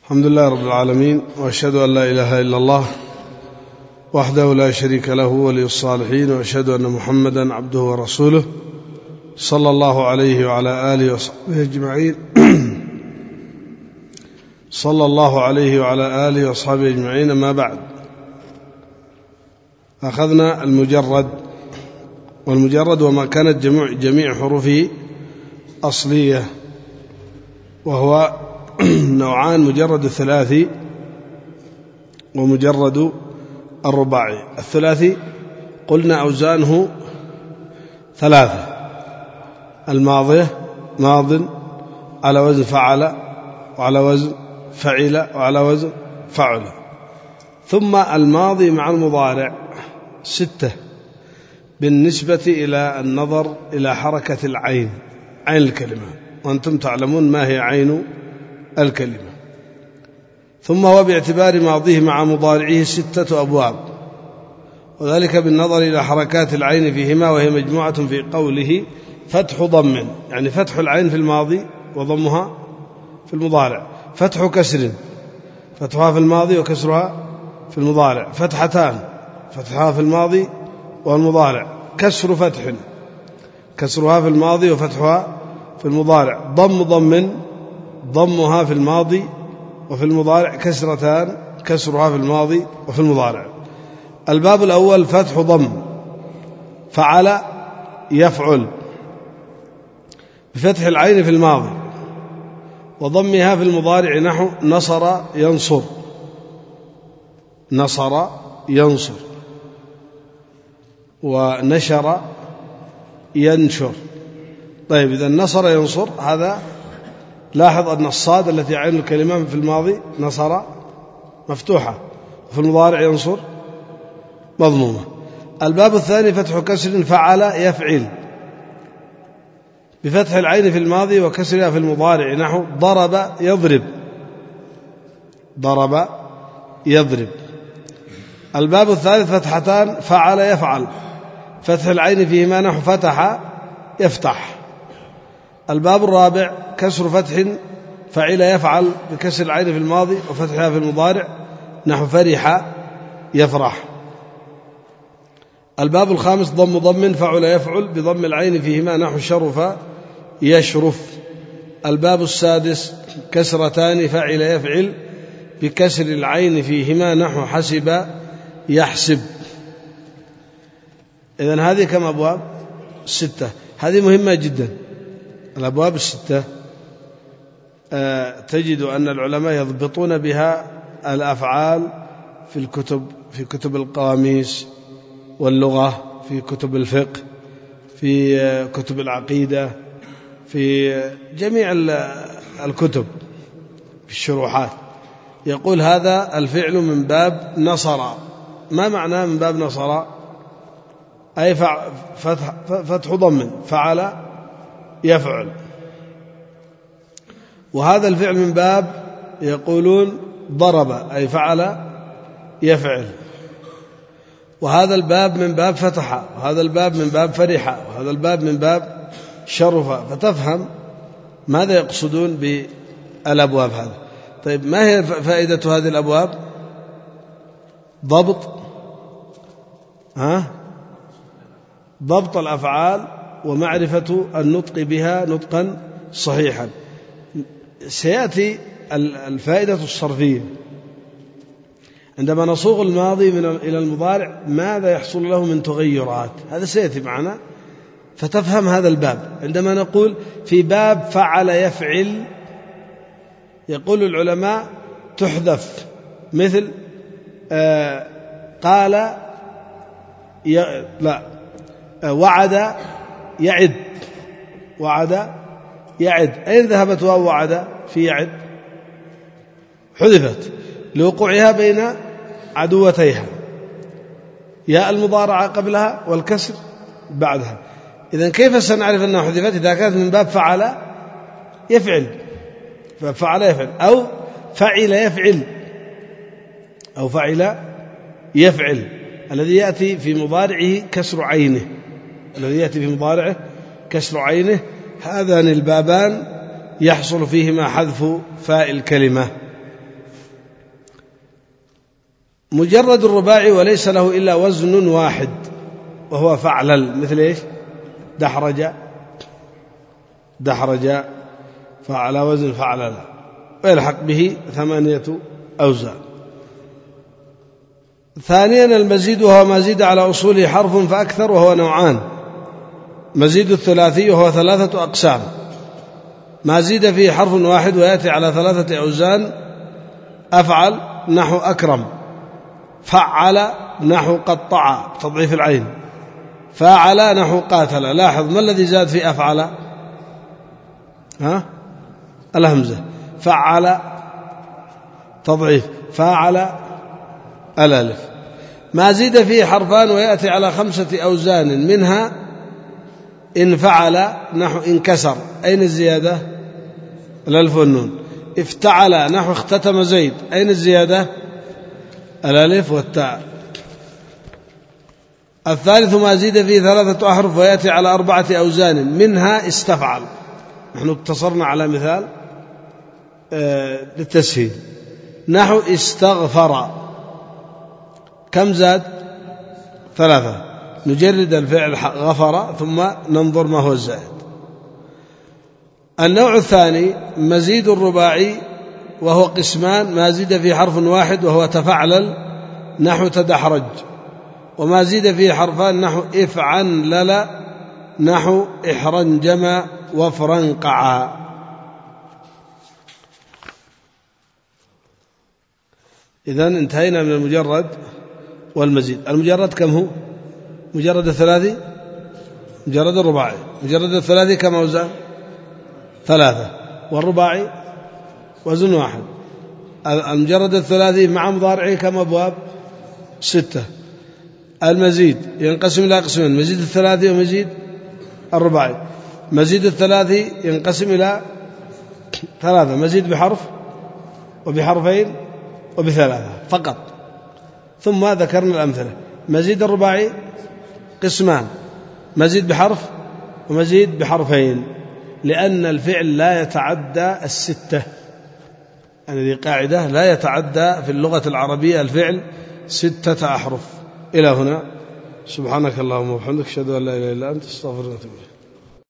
الحمد لله رب العالمين، وأشهد أن لا إله إلا الله وحده لا شريك له ولي الصالحين، وأشهد أن محمدا عبده ورسوله صلى الله عليه وعلى آله وصحبه أجمعين صلى الله عليه وعلى آله وصحبه أجمعين. أما بعد، أخذنا المجرد، والمجرد وما كانت جميع حروفه أصلية، وهو نوعان: مجرد الثلاثي ومجرد الرباعي. الثلاثي قلنا أوزانه ثلاثة: الماضية ماض على وزن فعل، وعلى وزن فعل، وعلى وزن فعل. ثم الماضي مع المضارع 6 بالنسبة إلى النظر إلى حركة العين، عين الكلمة، وأنتم تعلمون ما هي عين الكلمة. ثم هو باعتبار ماضيه مع مضارعه 6 أبواب، وذلك بالنظر إلى حركات العين فيهما، وهي مجموعة في قوله فتح ضم، يعني فتح العين في الماضي وضمها في المضارع، فتح كسر، فتحها في الماضي وكسرها في المضارع، فتحتان، فتحها في الماضي والمضارع، كسر فتح، كسرها في الماضي وفتحها في المضارع، ضم ضمها في الماضي وفي المضارع، كسرتان، كسرها في الماضي وفي المضارع. الباب الأول فتح ضم: فعل يفعل، بفتح العين في الماضي وضمها في المضارع، نحو نصر ينصر، نصر ينصر، ونشر ينشر. طيب، إذا نصر ينصر، هذا لاحظ أن الصاد التي عين الكلمة في الماضي نصر مفتوحة، وفي المضارع ينصر مضمومة. الباب الثاني فتح كسر: فعل يفعل، بفتح العين في الماضي وكسرها في المضارع، نحو ضرب يضرب، ضرب يضرب. الباب الثالث فتحتان: فعل يفعل، فتح العين فيهما، نحو فتح يفتح. الباب الرابع كسر فتح: فعل يفعل، بكسر العين في الماضي وفتحها في المضارع، نحو فرح يفرح. الباب الخامس ضم فعل يفعل، بضم العين فيهما، نحو شرف يشرف. الباب السادس كسرتان: فعل يفعل، بكسر العين فيهما، نحو حسب يحسب. إذن هذه كم أبواب؟ 6. هذه مهمة جدا، الأبواب 6. تجد أن العلماء يضبطون بها الأفعال في كتب القواميس واللغة، في كتب الفقه، في كتب العقيدة، في جميع الكتب، في الشروحات. يقول هذا الفعل من باب نصر. ما معناه من باب نصر؟ أي فتح ضم: فعل يفعل. وهذا الفعل من باب، يقولون ضرب، أي فعل يفعل. وهذا الباب من باب فتح، وهذا الباب من باب فرح، وهذا الباب من باب شرف. فتفهم ماذا يقصدون بالأبواب هذه. طيب، ما هي فائدة هذه الأبواب؟ ضبط الأفعال ومعرفة النطق بها نطقا صحيحا. سيأتي الفائدة الصرفية عندما نصوغ الماضي إلى المضارع، ماذا يحصل له من تغيرات، هذا سيأتي معنا. فتفهم هذا الباب. عندما نقول في باب فعل يفعل، يقول العلماء تحذف، مثل قال وعد يعد، وعد يعد. أين ذهبت واو وعد في يعد؟ حذفت لوقوعها بين عدوتيها، ياء المضارعة قبلها والكسر بعدها. إذن كيف سنعرف أنها حذفت؟ إذا كانت من باب فعل يفعل، ففعل يفعل، أو فعل يفعل، أو فعل يفعل، الذي يأتي في مضارعه كسر عينه، الذي يأتي في مضارعه كسر عينه. هذان البابان يحصل فيهما حذف فاء الكلمة، مجرد الرباعي وليس له إلا وزن واحد وهو فعلل، مثل إيش؟ دحرج فعلى وزن فعلل، ويلحق به 8 أوزان. ثانيا المزيد، وهو ما زيد على أصوله حرف فأكثر، وهو نوعان: مزيد الثلاثي وهو 3 أقسام: ما زيد فيه حرف واحد ويأتي على 3 أوزان: أفعل نحو أكرم، فعل نحو قطع تضعيف العين، فاعل نحو قاتل. لاحظ ما الذي زاد في أفعل؟ الهمزة. فعل تضعيف، فاعل الألف. ما زيد فيه حرفان ويأتي على 5 أوزان: منها إن فعل نحو انكسر، أين الزيادة؟ الألف والنون. افتعل نحو اختتم زيد، أين الزيادة؟ الألف والتاء. الثالث ما زيد فيه 3 أحرف ويأتي على 4 أوزان: منها استفعل. نحن اقتصرنا على مثال للتسهيل، نحو استغفر. كم زاد؟ 3. نجرد الفعل غفر ثم ننظر ما هو الزائد. النوع الثاني مزيد الرباعي، وهو قسمان: ما زيد فيه حرف واحد وهو تفعلل نحو تدحرج، وما زيد فيه حرفان نحو افعنلل نحو احرنجم وافرنقع. إذن انتهينا من المجرد والمزيد. المجرد كم هو؟ مجرد الثلاثي، مجرد الرباعي. مجرد الثلاثي كم أوزان؟ 3، والرباعي وزن واحد. المجرد الثلاثي مع مضارعه كم أبواب؟ 6. المزيد ينقسم إلى قسمين: مزيد الثلاثي ومزيد الرباعي. مزيد الثلاثي ينقسم إلى 3: مزيد بحرف وبحرفين وب3 فقط. ثم ذكرنا الأمثلة. مزيد الرباعي قسمان: مزيد بحرف ومزيد بحرفين، لأن الفعل لا يتعدى 6. هذه قاعدة، لا يتعدى في اللغة العربية الفعل 6 أحرف. إلى هنا، سبحانك اللهم وبحمدك، أشهد أن لا إله إلا أنت، استغفرك وأتوب إليك.